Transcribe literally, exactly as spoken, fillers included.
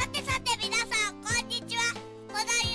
さてさて皆さん、こんにちは。この